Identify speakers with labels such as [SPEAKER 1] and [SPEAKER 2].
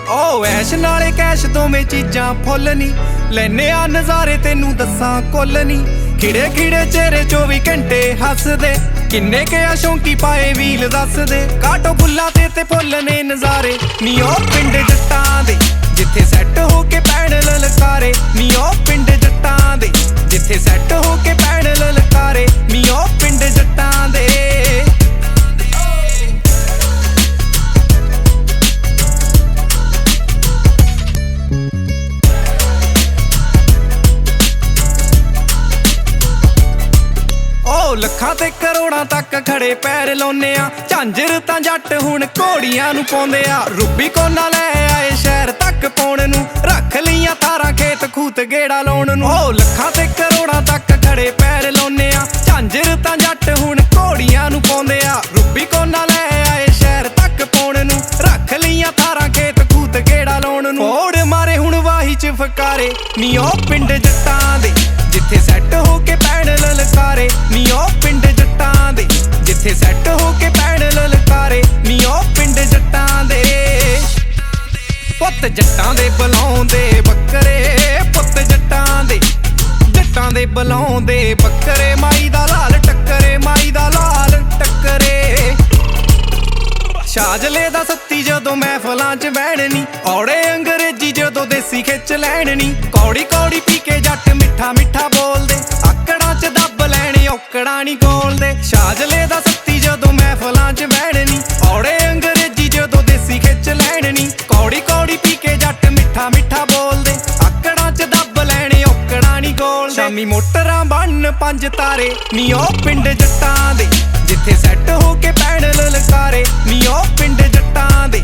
[SPEAKER 1] ओ ऐश नाले कैश दोवें चीजां फुल नी लैने आ नज़ारे तेनू दस्सां कुल नी खिड़े खिड़े चेहरे 24 घंटे हसदे किन्ने के शौंकी पाए व्हील दसदे काटो फुल्लां ते फुल ने नज़ारे नी ओ पिंड जट्टां दे जिथे सैट हो के पैण ललकारे नी ओ पिंड जट्टां दे जिथे सैट हो के पैण ललकारे नी ओ पिंड जट्टां दे। ਲੱਖਾਂ ਤੇ ਕਰੋੜਾਂ ਤੱਕ ਖੜੇ ਪੈਰ ਲਾਉਨੇ ਆ ਝਾਂਜਰ ਤਾਂ ਜੱਟ ਹੁਣ ਘੋੜੀਆਂ ਨੂੰ ਪਾਉਂਦੇ ਆ ਰੂਬੀ ਕੋਨਾ ਲੈ ਆਏ ਸ਼ਹਿਰ ਤੱਕ ਪਾਉਣ ਨੂੰ ਰੱਖ ਲਈਆਂ ਤਾਰਾਂ ਖੇਤ ਖੂਤ ਗੇੜਾ ਲਾਉਣ ਨੂੰ ਓ ਲੱਖਾਂ ਤੇ ਕਰੋੜਾਂ ਤੱਕ ਖੜੇ ਪੈਰ ਲਾਉਨੇ ਆ ਝਾਂਜਰ ਤਾਂ ਜੱਟ ਹੁਣ ਘੋੜੀਆਂ ਨੂੰ ਪਾਉਂਦੇ ਆ ਰੂਬੀ ਕੋਨਾ ਲੈ ਆਏ ਸ਼ਹਿਰ ਤੱਕ ਪਾਉਣ ਨੂੰ ਰੱਖ ਲਈਆਂ ਤਾਰਾਂ ਖੇਤ ਖੂਤ ਗੇੜਾ ਲਾਉਣ ਨੂੰ ਫੋੜ ਮਾਰੇ ਹੁਣ ਵਾਹੀ ਚ ਫਕਾਰੇ ਨੀ ਓ ਪਿੰਡ ਜੱਟਾਂ ਦੇ ਜਿੱਥੇ ਸੈੱਟ ਹੋ ਕੇ ਪੈਣ ਲਲਕਾਰੇ ਨੀ ਓ ਪਿੰਡ ਜੱਟਾਂ ਦੇ ਜਿੱਥੇ ਸੈੱਟ ਹੋ ਕੇ ਪੈਣ ਲਲਕਾਰੇ ਨੀ ਓ ਪਿੰਡ ਜੱਟਾਂ ਦੇ। ਪੁੱਤ ਜੱਟਾਂ ਦੇ ਬੁਲਾਉਂਦੇ ਬੱਕਰੇ ਪੁੱਤ ਜੱਟਾਂ ਦੇ ਬੁਲਾਉਂਦੇ ਬੱਕਰੇ ਮਾਈ ਦਾ ਲਾਲ ਟੱਕਰੇ ਮਾਈ ਦਾ ਲਾਲ ਟੱਕਰੇ ਸ਼ਾਜਲੇ ਦਾ ਸੱਤੀ ਜਦੋਂ ਮਹਿਫਲਾਂ 'ਚ ਬਹਿਣਨੀ ਔੜੇ ਅੰਗਰੇਜ਼ੀ ਜਦੋਂ ਦੇਸੀ ਖਿੱਚ ਲੈਣਨੀ ਕੌੜੀ ਕੌੜੀ ਪੀ ਕੇ ਜੱਟ ਮਿੱਠਾ ਮਿੱਠਾ ਬੋਲਦੇ ਆਕੜਾਂ 'ਚ ਦੱਬ ਲੈਣੇ ਔਕੜਾਂ ਨੀ ਗੋਲਦੇ ਸ਼ਾਜਲੇ ਦਾ ਸੱਤੀ ਜਦੋਂ ਮਹਿਫਲਾਂ 'ਚ ਬਹਿਣਨੀ ਔੜੇ ਅੰਗਰੇਜ਼ੀ ਜਦੋਂ ਦੇਸੀ ਖਿੱਚ ਲੈਣਨੀ ਕੌੜੀ ਕੌੜੀ ਪੀ ਕੇ ਜੱਟ ਮਿੱਠਾ ਮਿੱਠਾ ਬੋਲਦੇ ਆਕੜਾਂ 'ਚ ਦੱਬ ਲੈਣੇ ਔਕੜਾਂ ਨੀ ਗੋਲਦੇ ਸ਼ਾਮੀ ਮੋਟਰਾਂ ਬੰਨ 5 ਤਾਰੇ ਨੀ ਓ ਪਿੰਡ ਜੱਟਾਂ ਦੇ ਜਿੱਥੇ ਸੈੱਟ ਹੋ ਕੇ ਪੈਣ ਲਲਕਾਰੇ ਨੀ ਓ ਪਿੰਡ ਜੱਟਾਂ ਦੇ